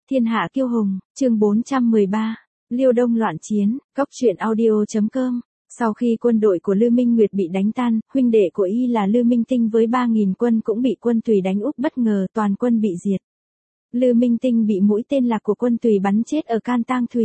Thiên hạ kiêu hùng, chương 413, Liêu Đông loạn chiến, cóc truyện audio.com. Sau khi quân đội của Lư Minh Nguyệt bị đánh tan, huynh đệ của y là Lư Minh Tinh với 3.000 quân cũng bị quân Tùy đánh úp bất ngờ, toàn quân bị diệt. Lư Minh Tinh bị mũi tên lạc của quân Tùy bắn chết ở Can Tang Thủy.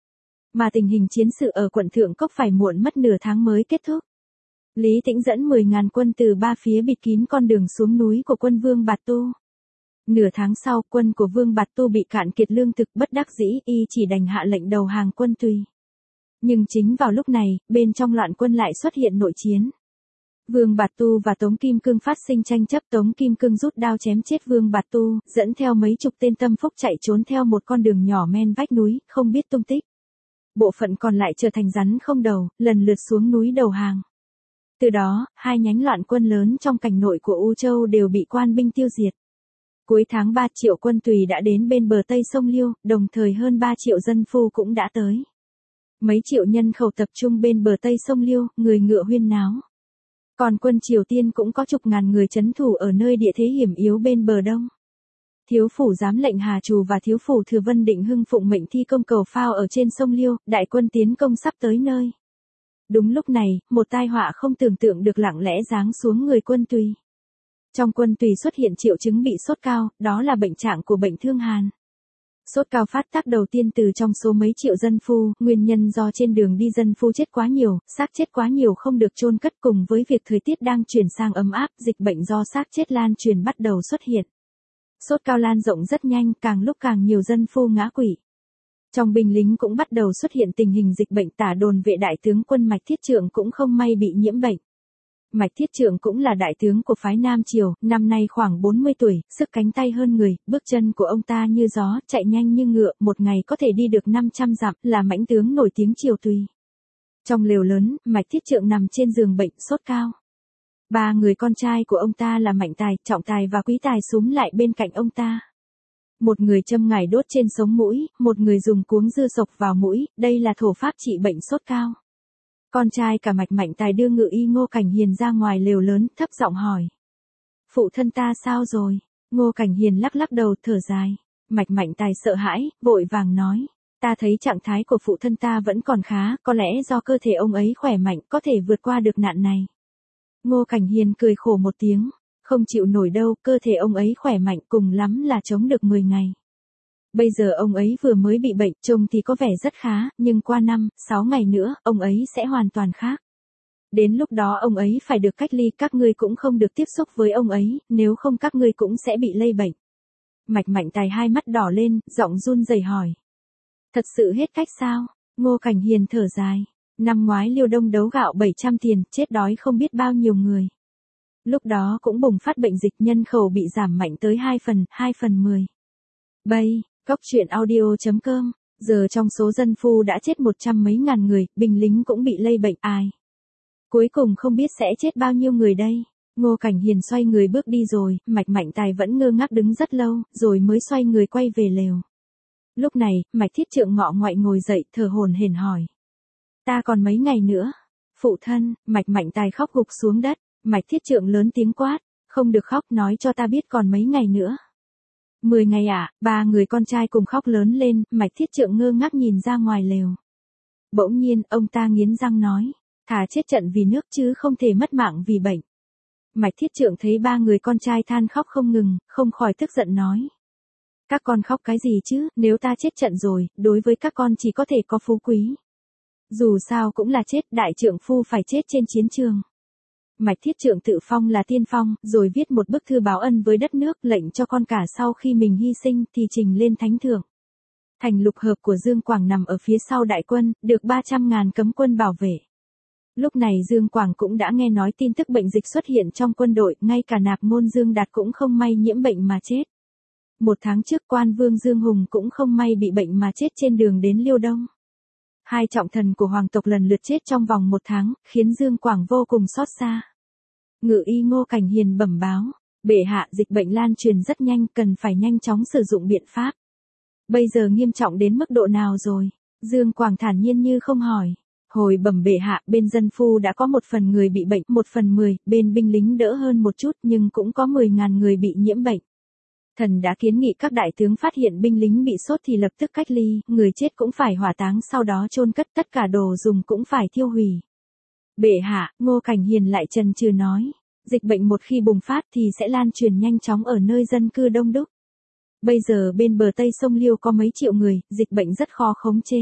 Mà tình hình chiến sự ở quận Thượng Cốc phải muộn mất nửa tháng mới kết thúc. Lý Tĩnh dẫn 10.000 quân từ ba phía bịt kín con đường xuống núi của quân Vương Bạt Tu. Nửa tháng sau, quân của Vương Bạt Tu bị cạn kiệt lương thực, bất đắc dĩ, y chỉ đành hạ lệnh đầu hàng quân Tùy. Nhưng chính vào lúc này, bên trong loạn quân lại xuất hiện nội chiến. Vương Bạt Tu và Tống Kim Cương phát sinh tranh chấp, Tống Kim Cương rút đao chém chết Vương Bạt Tu, dẫn theo mấy chục tên tâm phúc chạy trốn theo một con đường nhỏ men vách núi, không biết tung tích. Bộ phận còn lại trở thành rắn không đầu, lần lượt xuống núi đầu hàng. Từ đó, hai nhánh loạn quân lớn trong cảnh nội của U Châu đều bị quan binh tiêu diệt. Cuối tháng 3 triệu quân Tùy đã đến bên bờ Tây sông Liêu, đồng thời hơn 3 triệu dân phu cũng đã tới. Mấy triệu nhân khẩu tập trung bên bờ Tây sông Liêu, người ngựa huyên náo. Còn quân Triều Tiên cũng có chục ngàn người trấn thủ ở nơi địa thế hiểm yếu bên bờ Đông. Thiếu phủ giám lệnh Hà Trù và thiếu phủ Thừa Vân Định Hưng phụng mệnh thi công cầu phao ở trên sông Liêu, đại quân tiến công sắp tới nơi. Đúng lúc này, một tai họa không tưởng tượng được lặng lẽ giáng xuống người quân Tùy. Trong quân Tùy xuất hiện triệu chứng bị sốt cao, đó là bệnh trạng của bệnh thương hàn. Sốt cao phát tác đầu tiên từ trong số mấy triệu dân phu, nguyên nhân do trên đường đi dân phu chết quá nhiều, xác chết quá nhiều không được chôn cất, cùng với việc thời tiết đang chuyển sang ấm áp, dịch bệnh do xác chết lan truyền bắt đầu xuất hiện. Sốt cao lan rộng rất nhanh, càng lúc càng nhiều dân phu ngã quỵ. Trong binh lính cũng bắt đầu xuất hiện tình hình dịch bệnh, tả đồn vệ đại tướng quân Mạch Thiết Trượng cũng không may bị nhiễm bệnh. Mạch Thiết Trượng cũng là đại tướng của phái Nam Triều, năm nay khoảng 40 tuổi, sức cánh tay hơn người, bước chân của ông ta như gió, chạy nhanh như ngựa, một ngày có thể đi được 500 dặm, là mãnh tướng nổi tiếng Triều Tùy. Trong lều lớn, Mạch Thiết Trượng nằm trên giường bệnh, sốt cao. Ba người con trai của ông ta là Mạnh Tài, Trọng Tài và Quý Tài xúm lại bên cạnh ông ta. Một người châm ngải đốt trên sống mũi, một người dùng cuống dưa sộc vào mũi, đây là thổ pháp trị bệnh sốt cao. Con trai cả Mạch Mạnh Tài đưa Ngự Y Ngô Cảnh Hiền ra ngoài lều lớn, thấp giọng hỏi. Phụ thân ta sao rồi? Ngô Cảnh Hiền lắc lắc đầu thở dài. Mạch Mạnh Tài sợ hãi, vội vàng nói. Ta thấy trạng thái của phụ thân ta vẫn còn khá, có lẽ do cơ thể ông ấy khỏe mạnh, có thể vượt qua được nạn này. Ngô Cảnh Hiền cười khổ một tiếng. Không chịu nổi đâu, cơ thể ông ấy khỏe mạnh, cùng lắm là chống được 10 ngày. Bây giờ ông ấy vừa mới bị bệnh, trông thì có vẻ rất khá, nhưng qua 5-6 ngày nữa, ông ấy sẽ hoàn toàn khác. Đến lúc đó ông ấy phải được cách ly, các ngươi cũng không được tiếp xúc với ông ấy, nếu không các ngươi cũng sẽ bị lây bệnh. Mạch Mạnh Tài hai mắt đỏ lên, giọng run rẩy hỏi. Thật sự hết cách sao? Ngô Cảnh Hiền thở dài. Năm ngoái Liêu Đông đấu gạo 700 tiền, chết đói không biết bao nhiêu người. Lúc đó cũng bùng phát bệnh dịch, nhân khẩu bị giảm mạnh tới 2/10. Bây, cóc truyện audio.com, giờ trong số dân phu đã chết 100 mấy ngàn người, binh lính cũng bị lây bệnh, ai? Cuối cùng không biết sẽ chết bao nhiêu người đây? Ngô Cảnh Hiền xoay người bước đi rồi, Mạch Mạnh Tài vẫn ngơ ngác đứng rất lâu, rồi mới xoay người quay về lều. Lúc này, Mạch Thiết Trượng ngọ ngoại ngồi dậy, thở hổn hển hỏi. Ta còn mấy ngày nữa? Phụ thân, Mạch Mạnh Tài khóc gục xuống đất. Mạch Thiết Trượng lớn tiếng quát, không được khóc, nói cho ta biết còn mấy ngày nữa. 10 ngày à? Ba người con trai cùng khóc lớn lên, Mạch Thiết Trượng ngơ ngác nhìn ra ngoài lều. Bỗng nhiên, ông ta nghiến răng nói, thà chết trận vì nước chứ không thể mất mạng vì bệnh. Mạch Thiết Trượng thấy ba người con trai than khóc không ngừng, không khỏi tức giận nói. Các con khóc cái gì chứ, nếu ta chết trận rồi, đối với các con chỉ có thể có phú quý. Dù sao cũng là chết, đại trượng phu phải chết trên chiến trường. Mạch Thiết Trượng tự phong là tiên phong, rồi viết một bức thư báo ân với đất nước, lệnh cho con cả sau khi mình hy sinh thì trình lên thánh thượng. Thành lục hợp của Dương Quảng nằm ở phía sau đại quân, được 300.000 cấm quân bảo vệ. Lúc này Dương Quảng cũng đã nghe nói tin tức bệnh dịch xuất hiện trong quân đội, ngay cả Nạp Môn Dương Đạt cũng không may nhiễm bệnh mà chết. Một tháng trước Quan Vương Dương Hùng cũng không may bị bệnh mà chết trên đường đến Liêu Đông. Hai trọng thần của hoàng tộc lần lượt chết trong vòng 1 tháng, khiến Dương Quảng vô cùng xót xa. Ngự Y Ngô Cảnh Hiền bẩm báo, bệ hạ, dịch bệnh lan truyền rất nhanh, cần phải nhanh chóng sử dụng biện pháp. Bây giờ nghiêm trọng đến mức độ nào rồi? Dương Quảng thản nhiên như không hỏi. Hồi bẩm bệ hạ, bên dân phu đã có 1 phần người bị bệnh, 1/10, bên binh lính đỡ hơn một chút nhưng cũng có 10.000 người bị nhiễm bệnh. Thần đã kiến nghị các đại tướng phát hiện binh lính bị sốt thì lập tức cách ly, người chết cũng phải hỏa táng sau đó chôn cất, tất cả đồ dùng cũng phải thiêu hủy. Bệ hạ, Ngô Cảnh Hiền lại chần chừ nói, dịch bệnh một khi bùng phát thì sẽ lan truyền nhanh chóng ở nơi dân cư đông đúc. Bây giờ bên bờ Tây sông Liêu có mấy triệu người, dịch bệnh rất khó khống chế.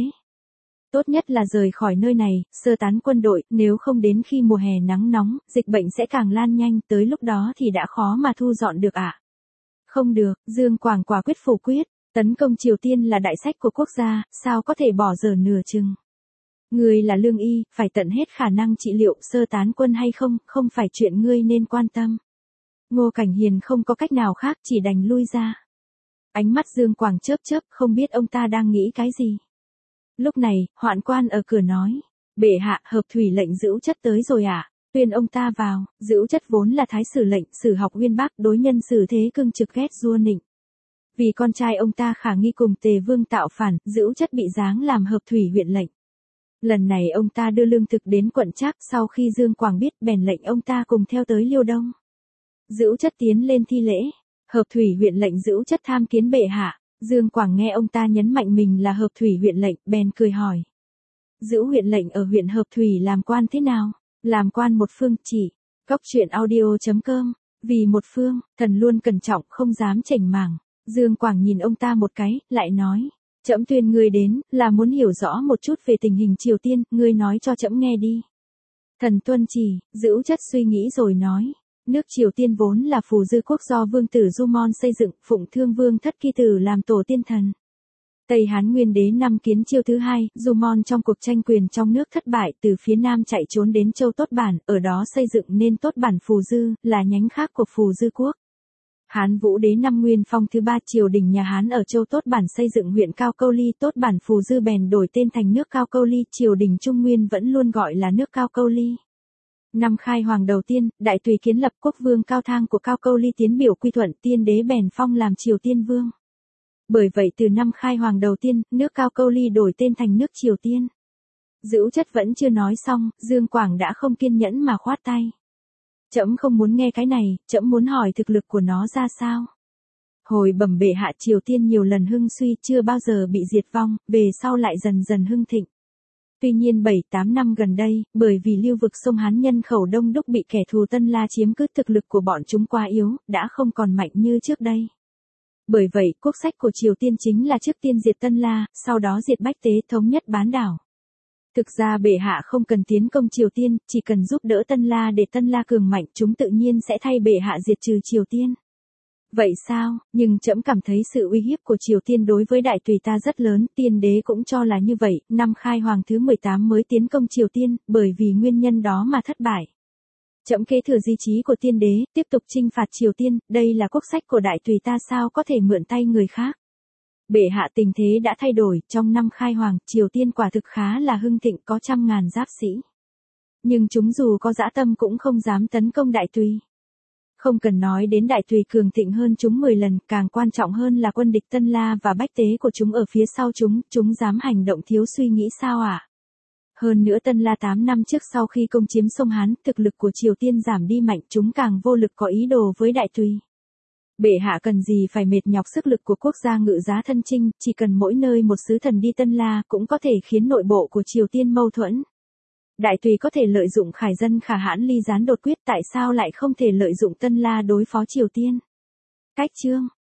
Tốt nhất là rời khỏi nơi này, sơ tán quân đội, nếu không đến khi mùa hè nắng nóng, dịch bệnh sẽ càng lan nhanh, tới lúc đó thì đã khó mà thu dọn được ạ. Không được, Dương Quảng quả quyết phủ quyết, tấn công Triều Tiên là đại sách của quốc gia, sao có thể bỏ dở nửa chừng. Ngươi là lương y, phải tận hết khả năng trị liệu, sơ tán quân hay không, không phải chuyện ngươi nên quan tâm. Ngô Cảnh Hiền không có cách nào khác, chỉ đành lui ra. Ánh mắt Dương Quảng chớp chớp, không biết ông ta đang nghĩ cái gì. Lúc này, hoạn quan ở cửa nói, bệ hạ, hợp thủy lệnh Dữu Chất tới rồi ạ. Tuyên ông ta vào. Dữu Chất vốn là thái sử lệnh, sử học uyên bác, đối nhân xử thế cương trực ghét Dua Nịnh. Vì con trai ông ta khả nghi cùng Tề Vương tạo phản, Dữu Chất bị giáng làm hợp thủy huyện lệnh. Lần này ông ta đưa lương thực đến quận Trác, sau khi Dương Quảng biết bèn lệnh ông ta cùng theo tới Liêu Đông. Dữu Chất tiến lên thi lễ. Hợp thủy huyện lệnh Dữu Chất tham kiến bệ hạ. Dương Quảng nghe ông ta nhấn mạnh mình là hợp thủy huyện lệnh, bèn cười hỏi. Dữu huyện lệnh ở huyện Hợp Thủy làm quan thế nào? Làm quan một phương, chỉ. Cóc truyện audio.com. Vì một phương, thần luôn cẩn trọng, không dám chảnh mảng. Dương Quảng nhìn ông ta một cái, lại nói. Trẫm tuyên ngươi đến, là muốn hiểu rõ một chút về tình hình Triều Tiên, ngươi nói cho trẫm nghe đi. Thần tuân chỉ. Dữu Chất suy nghĩ rồi nói. Nước Triều Tiên vốn là phù dư quốc do vương tử Dumon xây dựng, phụng Thương Vương Thất Ki Tử làm tổ tiên thần. Tây Hán Nguyên đế năm Kiến Chiêu thứ hai, Dumon trong cuộc tranh quyền trong nước thất bại, từ phía nam chạy trốn đến Châu Tốt Bản, ở đó xây dựng nên Tốt Bản Phù Dư, là nhánh khác của Phù Dư quốc. Hán Vũ đế năm Nguyên Phong thứ ba, triều đình nhà Hán ở Châu Tốt Bản xây dựng huyện Cao Câu Ly, Tốt Bản Phù Dư bèn đổi tên thành nước Cao Câu Ly, triều đình Trung Nguyên vẫn luôn gọi là nước Cao Câu Ly. Năm khai hoàng đầu tiên, Đại Tùy kiến lập quốc vương Cao Thang của Cao Câu Ly tiến biểu quy thuận, tiên đế bèn phong làm Triều Tiên vương. Bởi vậy từ năm khai hoàng đầu tiên, nước Cao Câu Ly đổi tên thành nước Triều Tiên. Dữu Chất vẫn chưa nói xong, Dương Quảng đã không kiên nhẫn mà khoát tay. Trẫm không muốn nghe cái này, trẫm muốn hỏi thực lực của nó ra sao. Hồi bẩm bệ hạ, Triều Tiên nhiều lần hưng suy, chưa bao giờ bị diệt vong, về sau lại dần dần hưng thịnh. Tuy nhiên 7-8 năm gần đây, bởi vì lưu vực sông Hán nhân khẩu đông đúc bị kẻ thù Tân La chiếm cứ, thực lực của bọn chúng quá yếu, đã không còn mạnh như trước đây. Bởi vậy, quốc sách của Triều Tiên chính là trước tiên diệt Tân La, sau đó diệt Bách Tế, thống nhất bán đảo. Thực ra bệ hạ không cần tiến công Triều Tiên, chỉ cần giúp đỡ Tân La để Tân La cường mạnh, chúng tự nhiên sẽ thay bệ hạ diệt trừ Triều Tiên. Vậy sao, nhưng trẫm cảm thấy sự uy hiếp của Triều Tiên đối với Đại Tùy ta rất lớn, tiên đế cũng cho là như vậy, năm khai hoàng thứ 18 mới tiến công Triều Tiên, bởi vì nguyên nhân đó mà thất bại. Trẫm kế thừa di chí của tiên đế, tiếp tục chinh phạt Triều Tiên, đây là quốc sách của Đại Tùy ta, sao có thể mượn tay người khác. Bệ hạ, tình thế đã thay đổi, trong năm khai hoàng, Triều Tiên quả thực khá là hưng thịnh, có trăm ngàn giáp sĩ. Nhưng chúng dù có dã tâm cũng không dám tấn công Đại Tùy. Không cần nói đến Đại Tùy cường thịnh hơn chúng 10 lần, càng quan trọng hơn là quân địch Tân La và Bách Tế của chúng ở phía sau chúng dám hành động thiếu suy nghĩ sao ạ? Hơn nữa Tân La 8 năm trước sau khi công chiếm sông Hán, thực lực của Triều Tiên giảm đi mạnh, chúng càng vô lực có ý đồ với Đại Tùy. Bệ hạ cần gì phải mệt nhọc sức lực của quốc gia ngự giá thân chinh, chỉ cần mỗi nơi một sứ thần đi Tân La cũng có thể khiến nội bộ của Triều Tiên mâu thuẫn. Đại Tùy có thể lợi dụng khải dân khả hãn ly gián đột quyết, tại sao lại không thể lợi dụng Tân La đối phó Triều Tiên? Cách chương